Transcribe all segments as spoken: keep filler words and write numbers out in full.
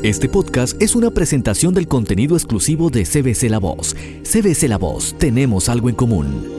Este podcast es una presentación del contenido exclusivo de C B C La Voz. C B C La Voz, tenemos algo en común.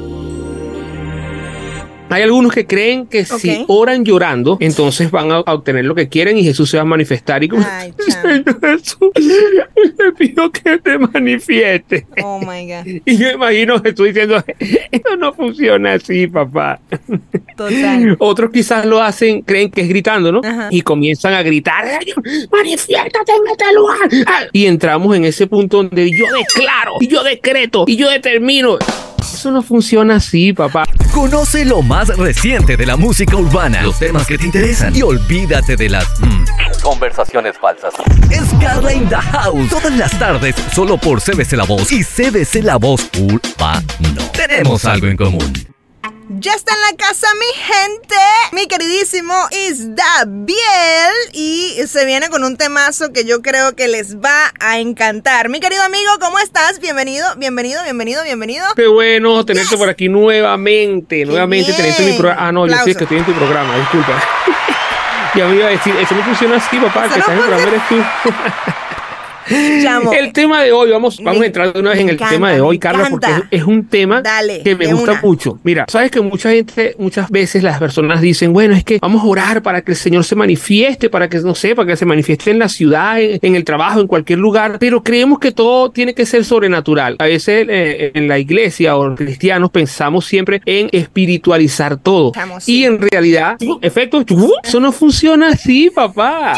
Hay algunos que creen que Okay. si oran llorando, entonces van a obtener lo que quieren y Jesús se va a manifestar. Y como, Ay, Señor Jesús, te pido que te manifieste. Oh my God. Y yo imagino a Jesús diciendo, esto no funciona así, papá. Total. Otros quizás lo hacen, creen que es gritando, ¿no? Ajá. Y comienzan a gritar, manifiéstate en este lugar. Ah, Y entramos en ese punto donde yo declaro, y yo decreto, y yo determino. Eso no funciona así, papá. Conoce lo más reciente de la música urbana, los temas que te interesan y olvídate de las mm, conversaciones falsas. Es Carla in the House, todas las tardes, solo por C B C La Voz y C B C La Voz Urbano. Tenemos algo en común. Ya está en la casa mi gente, mi queridísimo Isdabiel, y se viene con un temazo que yo creo que les va a encantar. Mi querido amigo, ¿cómo estás? Bienvenido, bienvenido, bienvenido, bienvenido. Qué bueno tenerte yes. por aquí nuevamente, Qué nuevamente bien. tenerte en mi programa. Ah, no, Aplauso. yo sé que estoy en tu programa, disculpa. Ya me iba a decir, eso no funciona así, papá, Eso que no estás en el programa eres tú. Chamo. El tema de hoy, vamos, vamos Me- a entrar de una vez me en el encanta, tema de hoy, me Carla, porque es, encanta. es un tema Dale, que me de gusta una. mucho. Mira, sabes que mucha gente, muchas veces las personas dicen, bueno, es que vamos a orar para que el Señor se manifieste, para que, no sé, para que se manifieste en la ciudad, en, en el trabajo, en cualquier lugar, pero creemos que todo tiene que ser sobrenatural. A veces eh, en la iglesia o cristianos pensamos siempre en espiritualizar todo. Chamo, sí. Y en realidad, efecto, eso no funciona así, papá.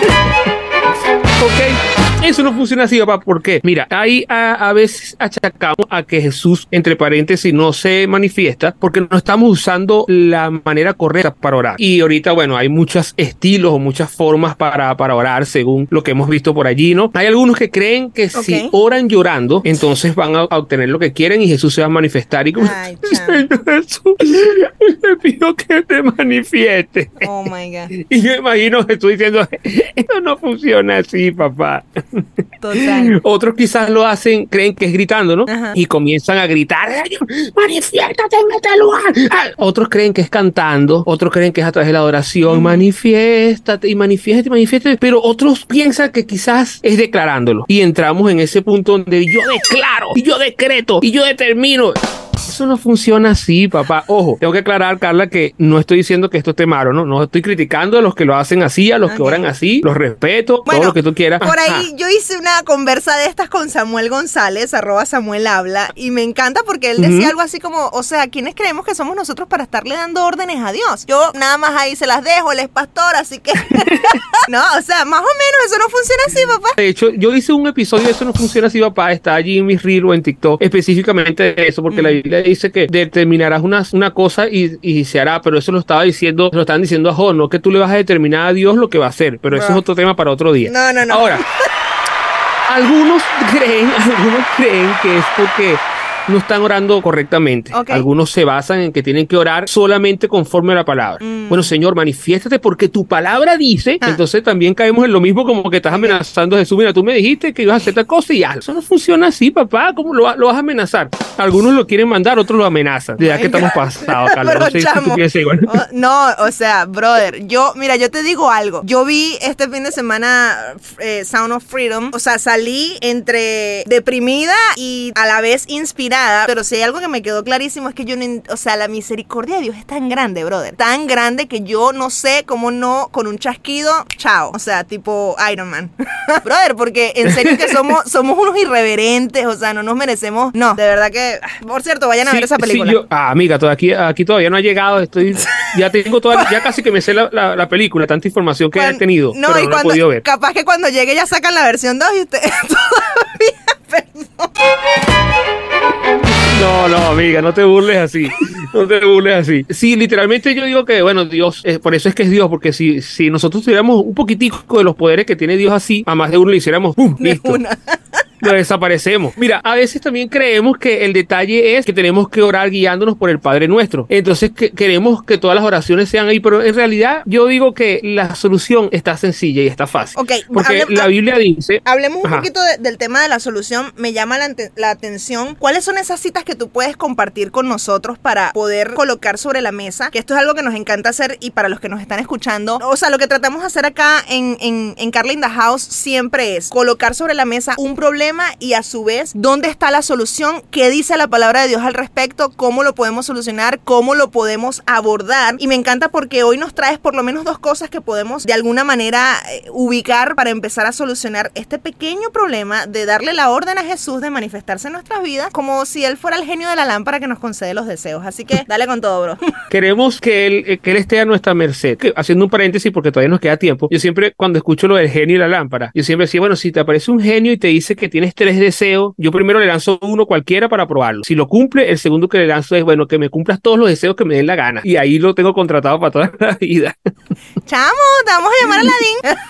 Ok, eso no funciona así, papá. ¿Por qué? Mira, ahí a, a veces achacamos a que Jesús, entre paréntesis, no se manifiesta porque no estamos usando la manera correcta para orar. Y ahorita, bueno, hay muchos estilos o muchas formas para, para orar según lo que hemos visto por allí, ¿no? Hay algunos que creen que Ok. si oran llorando, entonces van a obtener lo que quieren y Jesús se va a manifestar. Y como, Ay, chamo. Señor Jesús, te pido que te manifieste. Oh my God. Y yo imagino a Jesús diciendo, esto no funciona así, papá. Total. Otros quizás lo hacen, creen que es gritando, ¿no? Ajá. Y comienzan a gritar, manifiéstate en este lugar. Ah, Otros creen que es cantando, otros creen que es a través de la adoración, Ujú. manifiéstate y manifiéstate y manifiéstate, pero otros piensan que quizás es declarándolo. Y entramos en ese punto donde yo declaro, y yo decreto, y yo determino. Eso no funciona así, papá. Ojo, tengo que aclarar, Carla, que no estoy diciendo que esto esté malo, ¿no? No estoy criticando a los que lo hacen así, a los que Ok. oran así, los respeto, Bueno, todo lo que tú quieras. Por Ajá. ahí yo hice una conversa de estas con Samuel González, arroba Samuel Habla, y me encanta porque él decía Ujú. algo así como, o sea, ¿quiénes creemos que somos nosotros para estarle dando órdenes a Dios? Yo nada más ahí se las dejo, él es pastor, así que... No, o sea, más o menos eso no funciona así, papá. De hecho, yo hice un episodio de Eso no funciona así, papá. Está allí en mis reels o en TikTok, específicamente de eso, porque Mm. la Biblia dice que determinarás una, una cosa y, y se hará, pero eso lo estaba diciendo, lo estaban diciendo a Job, no que tú le vas a determinar a Dios lo que va a hacer, pero eso Bro. es otro tema para otro día. No, no, no. Ahora, algunos creen, algunos creen que es porque no están orando correctamente. Ok. Algunos se basan en que tienen que orar solamente conforme a la palabra. Mm. Bueno, Señor, manifiéstate porque tu palabra dice. Ah. Entonces también caemos en lo mismo, como que estás amenazando a Jesús. Mira, tú me dijiste que ibas a hacer tal cosa y hazlo. Eso no funciona así, papá. ¿Cómo lo, va- lo vas a amenazar? Algunos lo quieren mandar, otros lo amenazan. De verdad que estamos pasados, Carlos. Pero, No sé si chamo, tú piensas igual. o- no, o sea, brother, yo, mira, yo te digo algo. Yo vi este fin de semana eh, Sound of Freedom. O sea, salí entre deprimida y a la vez inspirada. Pero si hay algo que me quedó clarísimo es que yo no, en- o sea, la misericordia de Dios es tan grande, brother. Tan grande que yo no sé cómo no, con un chasquido, chao. O sea, tipo Iron Man. Brother, porque en serio que somos, somos unos irreverentes. O sea, no nos merecemos. No, de verdad que. Por cierto, vayan a ver esa Sí, película. sí, yo- ah, amiga, toda- aquí, aquí todavía no ha llegado. Estoy, ya tengo toda, ya casi que me sé la, la, la película, tanta información que Cuan- he tenido, no, pero y no la he cuando, podido ver. capaz que cuando llegue ya sacan la versión dos y usted todavía, perdón. No, no, amiga, no te burles así. No te burles así. Sí, literalmente yo digo que, bueno, Dios, eh, por eso es que es Dios, porque si, si nosotros tuviéramos un poquitico de los poderes que tiene Dios así, a más de uno le hiciéramos ¡pum! De Listo. una. Lo desaparecemos. Mira, a veces también creemos que el detalle es que tenemos que orar guiándonos por el Padre Nuestro. Entonces que, queremos que todas las oraciones sean ahí, pero en realidad yo digo que la solución está sencilla y está fácil. Ok, porque hable, la Biblia dice... Hablemos un ajá. poquito de, del tema de la solución. Me llama la, la atención. ¿Cuáles son esas citas que tú puedes compartir con nosotros para poder colocar sobre la mesa? Que esto es algo que nos encanta hacer y para los que nos están escuchando, o sea, lo que tratamos de hacer acá en, en, en Carla in the House siempre es colocar sobre la mesa un problema y a su vez, ¿dónde está la solución? ¿Qué dice la palabra de Dios al respecto? ¿Cómo lo podemos solucionar? ¿Cómo lo podemos abordar? Y me encanta porque hoy nos traes por lo menos dos cosas que podemos de alguna manera eh, ubicar para empezar a solucionar este pequeño problema de darle la orden a Jesús de manifestarse en nuestras vidas como si Él fuera el genio de la lámpara que nos concede los deseos. Así que dale con todo, bro. Queremos que él, que él esté a nuestra merced. Que, haciendo un paréntesis porque todavía nos queda tiempo, yo siempre cuando escucho lo del genio y la lámpara, yo siempre decía, bueno, si te aparece un genio y te dice que tienes tres deseos, yo primero le lanzo uno cualquiera para probarlo. Si lo cumple, el segundo que le lanzo es, bueno, que me cumplas todos los deseos que me den la gana. Y ahí lo tengo contratado para toda la vida. Chamo, te vamos a llamar a Aladín.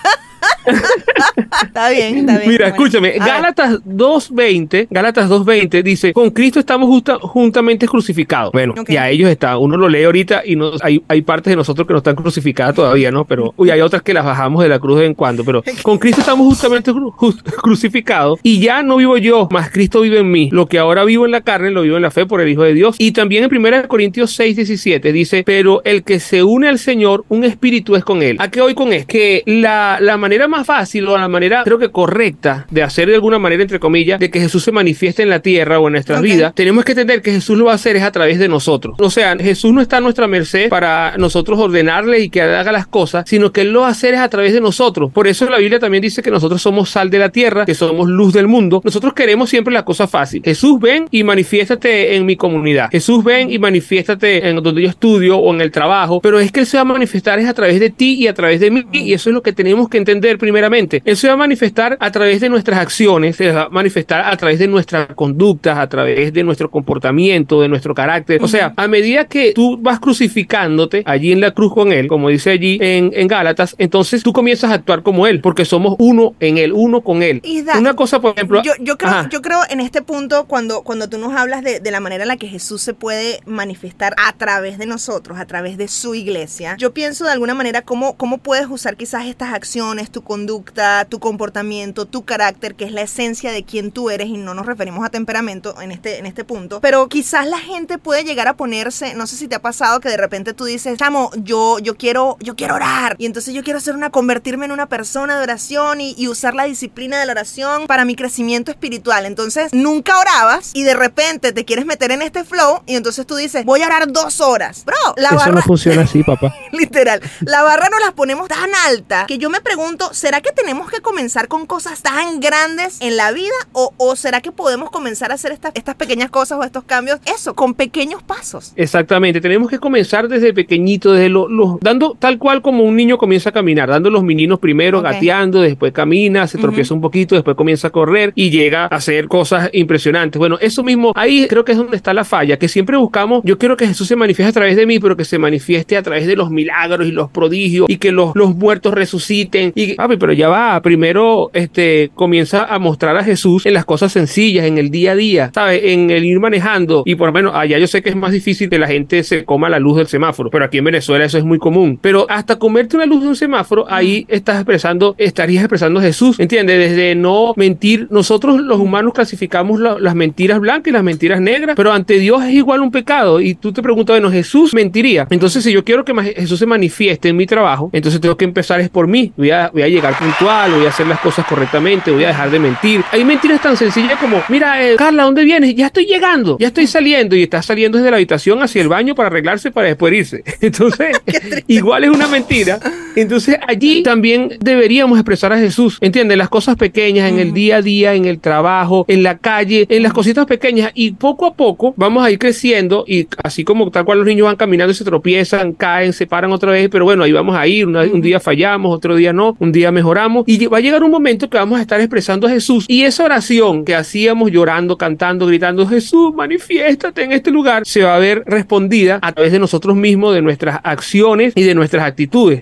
Está bien, está bien. Mira, bueno. escúchame, Gálatas dos veinte, Gálatas dos veinte dice, con Cristo estamos justa, juntamente crucificados. Bueno, okay. Ya ellos están, uno lo lee ahorita y no, hay, hay partes de nosotros que no están crucificadas todavía, ¿no? Pero uy, hay otras que las bajamos de la cruz de vez en cuando, pero con Cristo estamos justamente cru, just, crucificados y ya no vivo yo, más Cristo vive en mí. Lo que ahora vivo en la carne, lo vivo en la fe por el Hijo de Dios. Y también en primera Corintios seis diecisiete dice, pero el que se une al Señor, un espíritu es con él. ¿A qué voy con esto? Que la, la manera más fácil o la manera creo que correcta de hacer de alguna manera entre comillas de que Jesús se manifieste en la tierra o en nuestras okay. vidas, tenemos que entender que Jesús lo va a hacer es a través de nosotros. O sea, Jesús no está a nuestra merced para nosotros ordenarle y que haga las cosas, sino que Él lo va a hacer es a través de nosotros. Por eso la Biblia también dice que nosotros somos sal de la tierra, que somos luz del mundo. Nosotros queremos siempre la cosa fácil. Jesús, ven y manifiéstate en mi comunidad. Jesús, ven y manifiéstate en donde yo estudio o en el trabajo, pero es que Él se va a manifestar es a través de ti y a través de mí, y eso es lo que tenemos que entender primeramente. Él se va a manifestar a través de nuestras acciones, se va a manifestar a través de nuestras conductas, a través de nuestro comportamiento, de nuestro carácter. O sea, a medida que tú vas crucificándote allí en la cruz con Él, como dice allí en, en Gálatas, entonces tú comienzas a actuar como Él, porque somos uno en Él, uno con Él. That, Una cosa, por ejemplo... Yo, yo, creo, yo creo en este punto, cuando, cuando tú nos hablas de, de la manera en la que Jesús se puede manifestar a través de nosotros, a través de su iglesia, yo pienso de alguna manera cómo, cómo puedes usar quizás estas acciones, tu conducta, tu comportamiento, tu carácter, que es la esencia de quién tú eres, y no nos referimos a temperamento en este, en este punto, pero quizás la gente puede llegar a ponerse, no sé si te ha pasado que de repente tú dices, chamo, yo, yo quiero, yo quiero orar, y entonces yo quiero hacer una, convertirme en una persona de oración y, y usar la disciplina de la oración para mi crecimiento espiritual. Entonces nunca orabas y de repente te quieres meter en este flow y entonces tú dices, voy a orar dos horas. Bro, la Eso barra... no funciona así, papá. Literal, la barra nos las ponemos tan alta que yo me pregunto, ¿será que tenemos que comenzar con cosas tan grandes en la vida o, o será que podemos comenzar a hacer estas, estas pequeñas cosas o estos cambios, eso, con pequeños pasos? Exactamente, tenemos que comenzar desde pequeñito, desde los, los dando tal cual como un niño comienza a caminar, dando los meninos primero, okay. gateando, después camina, se tropieza uh-huh. un poquito, después comienza a correr y llega a hacer cosas impresionantes. Bueno, eso mismo, ahí creo que es donde está la falla, que siempre buscamos, yo quiero que Jesús se manifieste a través de mí, pero que se manifieste a través de los milagros y los prodigios y que los, los muertos resuciten. Y, papi, pero ya va, primero este, comienza a mostrar a Jesús en las cosas sencillas, en el día a día, ¿sabes? En el ir manejando. Y por lo menos allá yo sé que es más difícil que la gente se coma la luz del semáforo, pero aquí en Venezuela eso es muy común. Pero hasta comerte una luz de un semáforo, ahí estás expresando, estarías expresando a Jesús, ¿entiendes? Desde no mentir. Nosotros los humanos clasificamos la, las mentiras blancas y las mentiras negras, pero ante Dios es igual un pecado. Y tú te preguntas, bueno, Jesús mentiría. Entonces, si yo quiero que Jesús se manifieste en mi trabajo, entonces tengo que empezar es por mí. Voy a, voy a llegar puntual, voy a hacer las cosas correctamente, voy a dejar de mentir. Hay mentiras tan sencillas como, mira, eh, Carla, ¿dónde vienes? Ya estoy llegando, ya estoy saliendo, y estás saliendo desde la habitación hacia el baño para arreglarse para después irse. Entonces, igual es una mentira. Entonces, allí también deberíamos expresar a Jesús, ¿entiendes? Las cosas pequeñas, en el día a día, en el trabajo, en la calle, en las cositas pequeñas, y poco a poco vamos a ir creciendo, y así como tal cual los niños van caminando y se tropiezan, caen, se paran otra vez, pero bueno, ahí vamos a ir, una, un día fallamos, otro día no, un día mejoramos, y va a llegar un momento que vamos a estar expresando a Jesús, y esa oración que hacíamos llorando, cantando, gritando, Jesús, manifiéstate en este lugar, se va a ver respondida a través de nosotros mismos, de nuestras acciones y de nuestras actitudes. Sí, a,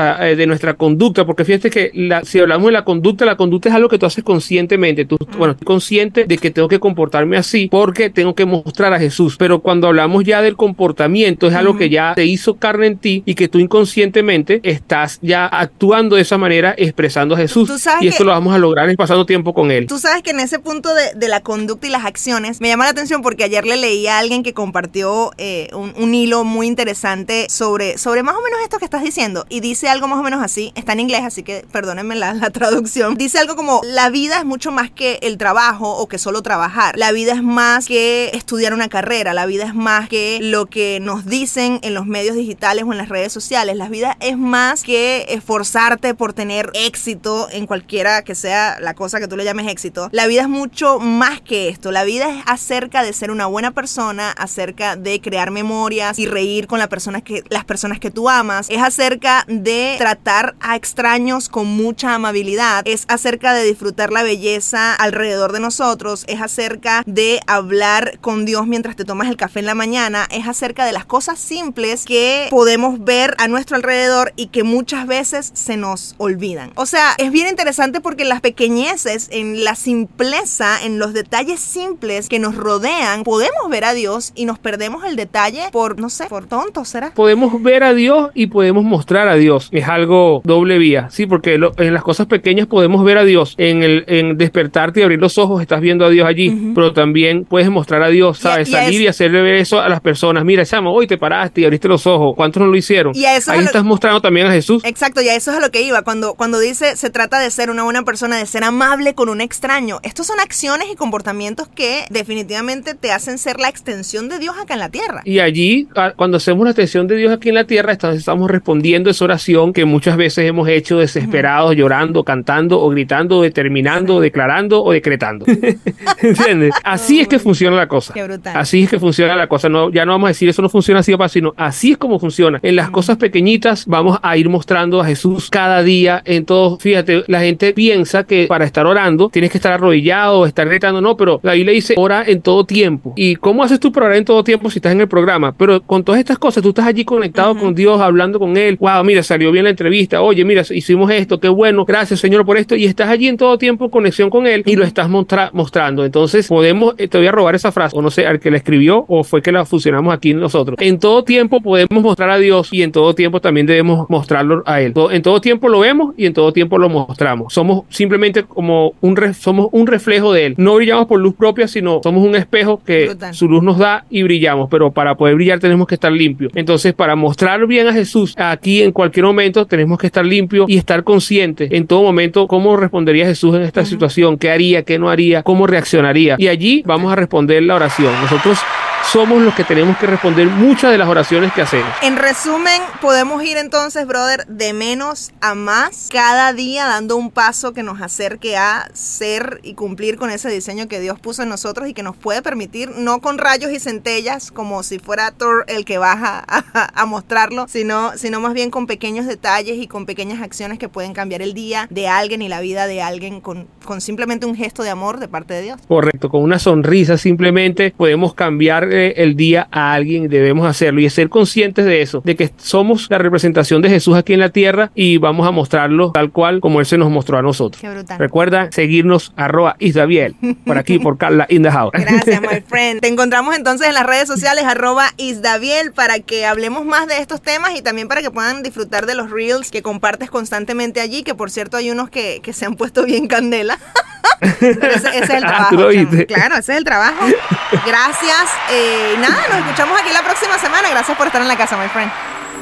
nuestra, eh, de nuestra conducta, porque fíjate que la, si hablamos de la conducta, la conducta es algo que tú haces conscientemente. Tú, bueno, estoy consciente de que tengo que comportarme así porque tengo que mostrar a Jesús. Pero cuando hablamos ya del comportamiento, es algo uh-huh. que ya te hizo carne en ti y que tú inconscientemente estás ya actuando de esa manera, expresando a Jesús. Y esto lo vamos a lograr es pasando tiempo con Él. Tú sabes que en ese punto de, de la conducta y las acciones, me llama la atención porque ayer le leí a alguien que compartió eh, un, un hilo muy interesante sobre, sobre más o menos esto que estás diciendo. Y dice algo más o menos así, está en inglés, así que perdónenme la, la traducción. Dice algo como, la vida es mucho más que el trabajo o que solo trabajar. La vida es más que estudiar una carrera. La vida es más que lo que nos dicen en los medios digitales o en las redes sociales. La vida es más que esforzarte por tener éxito en cualquiera que sea la cosa que tú le llames éxito. La vida es mucho más que esto. La vida es acerca de ser una buena persona, acerca de crear memorias y reír con la persona que, las personas que tú amas. Es acerca de tratar a extraños con mucha amabilidad. Es acerca de disfrutar la belleza alrededor de nosotros. Es acerca de hablar con Dios mientras te tomas el café en la mañana. Es acerca de las cosas simples que podemos ver a nuestro alrededor y que muchas veces se nos olvidan. O sea, es bien interesante porque en las pequeñeces, en la simpleza, en los detalles simples que nos rodean, podemos ver a Dios y nos perdemos el detalle por, no sé, por tontos, ¿será? Podemos ver a Dios y podemos mostrar a Dios. Es algo doble vía, sí, porque lo, en las cosas pequeñas podemos ver a Dios. En el en despertarte y abrir los ojos estás viendo a Dios allí, uh-huh. pero también puedes mostrar a Dios, ¿sabes? Y a, y Salir es... y hacerle ver eso a las personas. Mira, chamo, hoy te paraste y abriste los ojos. ¿Cuántos no lo hicieron? Y a eso Ahí lo... estás mostrando también a Jesús. Exacto, y a eso es a lo que iba. Cuando, cuando dice, se trata de ser una buena persona, de ser amable con un extraño. Estos son acciones y comportamientos que definitivamente te hacen ser la extensión de Dios acá en la tierra. Y allí, cuando hacemos la extensión de Dios aquí en la tierra, estamos respondiendo esa oración que muchas veces hemos hecho desesperados, uh-huh. llorando, cantando o gritando, determinando, sí. declarando o decretando. ¿Entiendes? Así es que funciona la cosa. Qué brutal. Así es que funciona la cosa. No, ya no vamos a decir eso no funciona así, papá, sino así es como funciona. En las uh-huh. cosas pequeñitas vamos a ir mostrando a Jesús cada día en todo. Fíjate, la gente piensa que para estar orando tienes que estar arrodillado o estar gritando. No, pero la Biblia dice ora en todo tiempo. ¿Y cómo haces tú para orar en todo tiempo si estás en el programa? Pero con todas estas cosas, tú estás allí conectado uh-huh. con Dios, hablando con Él. Wow, mira, salió bien la entrevista. Oye, mira, hicimos esto, qué bueno. Gracias, Señor, por esto. Y estás allí en todo tiempo en conexión con Él y lo estás mostra- mostrando. Entonces, podemos, eh, te voy a robar esa frase, o no sé, al que la escribió o fue que la fusionamos aquí nosotros. En todo tiempo podemos mostrar a Dios y en todo tiempo también debemos mostrarlo a Él. En todo tiempo lo vemos y en todo tiempo lo mostramos. Somos simplemente como un, re- somos un reflejo de Él. No brillamos por luz propia, sino somos un espejo que Brutal. Su luz nos da y brillamos, pero para poder brillar tenemos que estar limpios. Entonces, para mostrar bien a Jesús aquí en cualquier momento, tenemos que estar limpios y estar conscientes en todo momento cómo respondería Jesús en esta uh-huh. situación, qué haría, qué no haría, cómo reaccionaría. Y allí vamos a responder la oración. Nosotros somos los que tenemos que responder muchas de las oraciones que hacemos. En resumen, podemos ir entonces, brother, de menos a más, cada día dando un paso que nos acerque a ser y cumplir con ese diseño que Dios puso en nosotros y que nos puede permitir, no con rayos y centellas, como si fuera Thor el que baja a, a mostrarlo, sino, sino más bien con pequeños detalles y con pequeñas acciones que pueden cambiar el día de alguien y la vida de alguien con, con simplemente un gesto de amor de parte de Dios. Correcto, con una sonrisa simplemente podemos cambiar el día a alguien, debemos hacerlo y ser conscientes de eso, de que somos la representación de Jesús aquí en la tierra y vamos a mostrarlo tal cual como Él se nos mostró a nosotros. Qué brutal. Recuerda seguirnos arroba Isdaviel, por aquí por Carla in the house. Gracias, my friend. Te encontramos entonces en las redes sociales arroba Isdaviel para que hablemos más de estos temas y también para que puedan disfrutar de los reels que compartes constantemente allí, que por cierto hay unos que, que se han puesto bien candela. Pero ese, ese es el trabajo. Ah, ¿tú lo viste? Claro, ese es el trabajo. Gracias. Eh, nada, nos escuchamos aquí la próxima semana. Gracias por estar en la casa, my friend.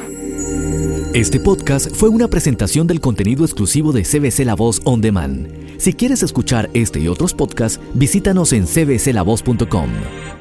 Este podcast fue una presentación del contenido exclusivo de C B C La Voz On Demand. Si quieres escuchar este y otros podcasts, visítanos en c b c la voz punto com.